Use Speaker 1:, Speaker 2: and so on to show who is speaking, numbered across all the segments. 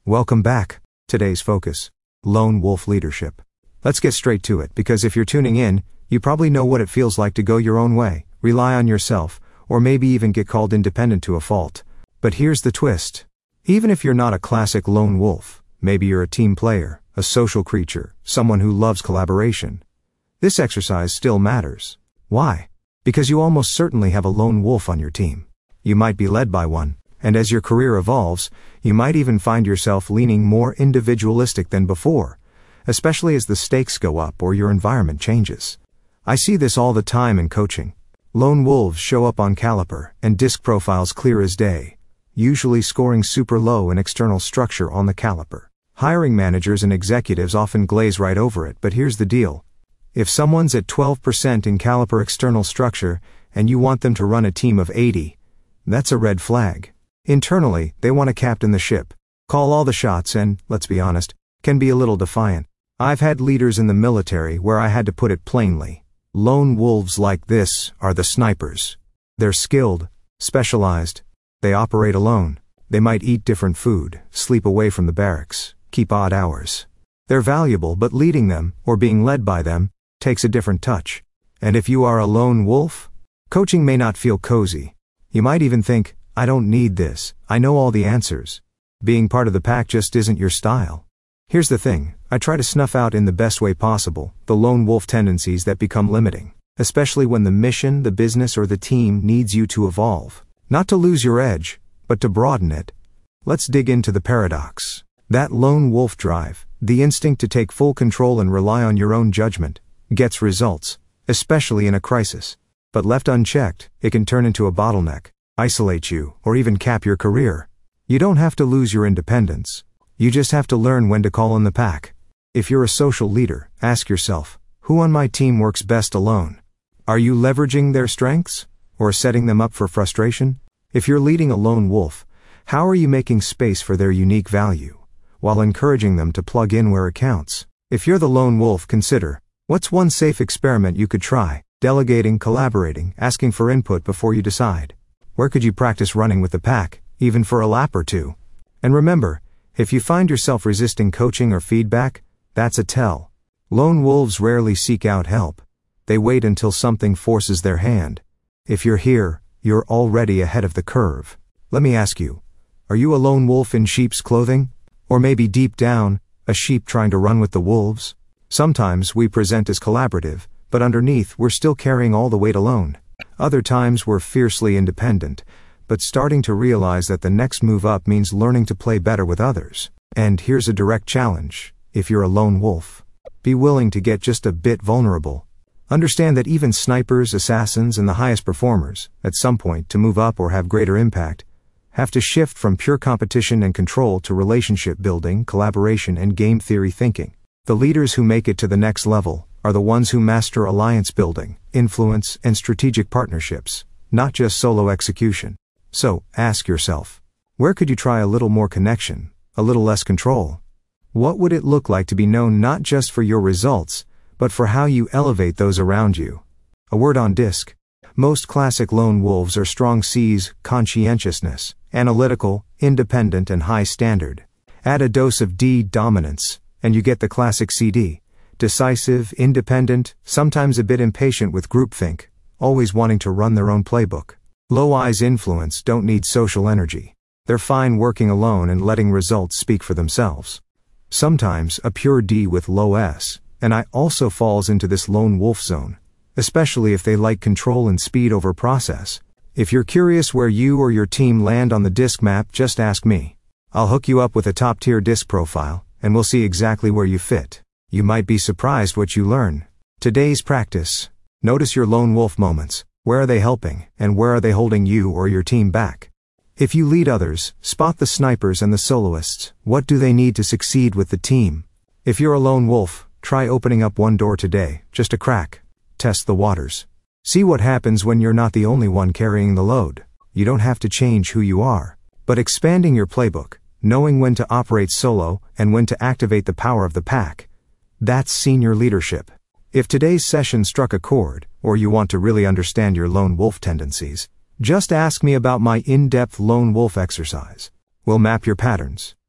Speaker 1: Welcome back. Today's focus: lone wolf leadership. Let's get straight to it, because if you're tuning in, you probably know what it feels like to go your own way, rely on yourself, or maybe even get called independent to a fault. But here's the twist. Even if you're not a classic lone wolf, maybe you're a team player, a social creature, someone who loves collaboration, this exercise still matters. Why? Because you almost certainly have a lone wolf on your team. You might be led by one, and as your career evolves, you might even find yourself leaning more individualistic than before, especially as the stakes go up or your environment changes. I see this all the time in coaching. Lone wolves show up on caliper and disc profiles clear as day, usually scoring super low in external structure on the caliper. Hiring managers and executives often glaze right over it, but here's the deal. If someone's at 12% in caliper external structure and you want them to run a team of 80, that's a red flag. Internally, they want to captain the ship, call all the shots, and, let's be honest, can be a little defiant. I've had leaders in the military where I had to put it plainly. Lone wolves like this are the snipers. They're skilled, specialized. They operate alone. They might eat different food, sleep away from the barracks, keep odd hours. They're valuable, but leading them, or being led by them, takes a different touch. And if you are a lone wolf, coaching may not feel cozy. You might even think, I don't need this, I know all the answers. Being part of the pack just isn't your style. Here's the thing, I try to snuff out in the best way possible the lone wolf tendencies that become limiting, especially when the mission, the business, or the team needs you to evolve. Not to lose your edge, but to broaden it. Let's dig into the paradox. That lone wolf drive, the instinct to take full control and rely on your own judgment, gets results, especially in a crisis. But left unchecked, it can turn into a bottleneck, isolate you, or even cap your career. You don't have to lose your independence. You just have to learn when to call in the pack. If you're a social leader, ask yourself, who on my team works best alone? Are you leveraging their strengths, or setting them up for frustration? If you're leading a lone wolf, how are you making space for their unique value, while encouraging them to plug in where it counts? If you're the lone wolf, consider, what's one safe experiment you could try? Delegating, collaborating, asking for input before you decide. Where could you practice running with the pack, even for a lap or two? And remember, if you find yourself resisting coaching or feedback, that's a tell. Lone wolves rarely seek out help. They wait until something forces their hand. If you're here, you're already ahead of the curve. Let me ask you, are you a lone wolf in sheep's clothing? Or maybe deep down, a sheep trying to run with the wolves? Sometimes we present as collaborative, but underneath we're still carrying all the weight alone. Other times we're fiercely independent, but starting to realize that the next move up means learning to play better with others. And here's a direct challenge. If you're a lone wolf, be willing to get just a bit vulnerable. Understand that even snipers, assassins, and the highest performers, at some point to move up or have greater impact, have to shift from pure competition and control to relationship building, collaboration, and game theory thinking. The leaders who make it to the next level are the ones who master alliance building, influence, and strategic partnerships, not just solo execution. So, ask yourself, where could you try a little more connection, a little less control? What would it look like to be known not just for your results, but for how you elevate those around you? A word on disc. Most classic lone wolves are strong C's: conscientiousness, analytical, independent, and high standard. Add a dose of D, dominance, and you get the classic CD. Decisive, independent, sometimes a bit impatient with groupthink, always wanting to run their own playbook. Low I's influence don't need social energy. They're fine working alone and letting results speak for themselves. Sometimes a pure D with low S, and I also falls into this lone wolf zone, especially if they like control and speed over process. If you're curious where you or your team land on the disc map, just ask me. I'll hook you up with a top-tier disc profile, and we'll see exactly where you fit. You might be surprised what you learn. Today's practice. Notice your lone wolf moments. Where are they helping, and where are they holding you or your team back? If you lead others, spot the snipers and the soloists. What do they need to succeed with the team? If you're a lone wolf, try opening up one door today, just a crack. Test the waters. See what happens when you're not the only one carrying the load. You don't have to change who you are, but expanding your playbook, knowing when to operate solo and when to activate the power of the pack. That's senior leadership. If today's session struck a chord, or you want to really understand your lone wolf tendencies, just ask me about my in-depth lone wolf exercise. We'll map your patterns,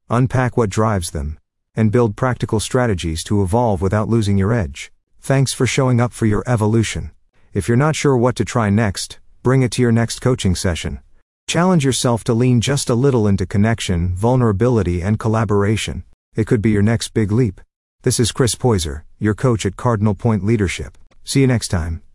Speaker 1: unpack what drives them, and build practical strategies to evolve without losing your edge. Thanks for showing up for your evolution. If you're not sure what to try next, bring it to your next coaching session. Challenge yourself to lean just a little into connection, vulnerability, and collaboration. It could be your next big leap. This is Chris Poyser, your coach at Cardinal Point Leadership. See you next time.